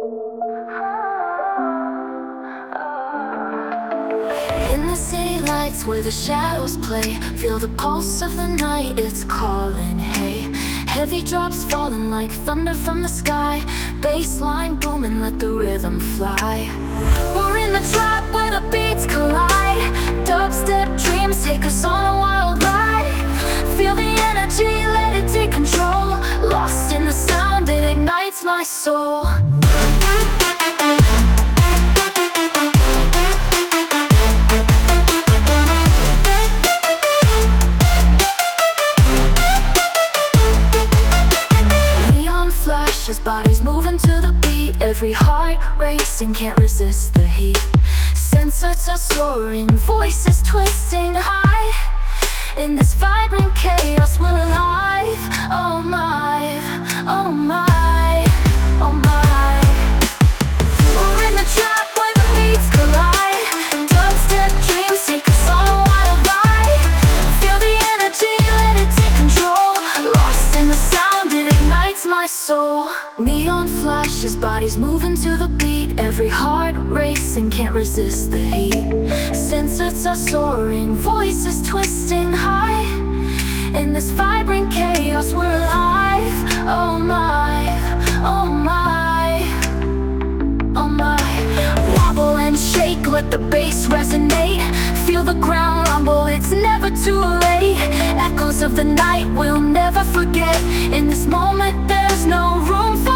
In the city lights where the shadows play, feel the pulse of the night, it's calling, hey. Heavy drops falling like thunder from the sky, bassline booming, let the rhythm fly. We're in the trap where the beats collide, dubstep dreams take us on a wild ride. Feel the energy, let it take control, lost in the sound, it ignites my soul. As bodies moving to the beat, every heart racing, can't resist the heat. Sensors are soaring, voices twisting high. In this vibrant chaos we're alive. Oh my, oh my, oh my. We're in the trap where the beats collide, dubstep dreams take us on a wild ride. Feel the energy, let it take control, lost in the sound, it ignites my soul. Neon flashes, bodies moving to the beat, every heart racing, can't resist the heat. Sensors are soaring, voices twisting high. In this vibrant chaos we're alive. Oh my, oh my, oh my. Wobble and shake, let the bass resonate. Feel the ground rumble, it's never too late. Echoes of the night we'll never forget. In this moment there's no room for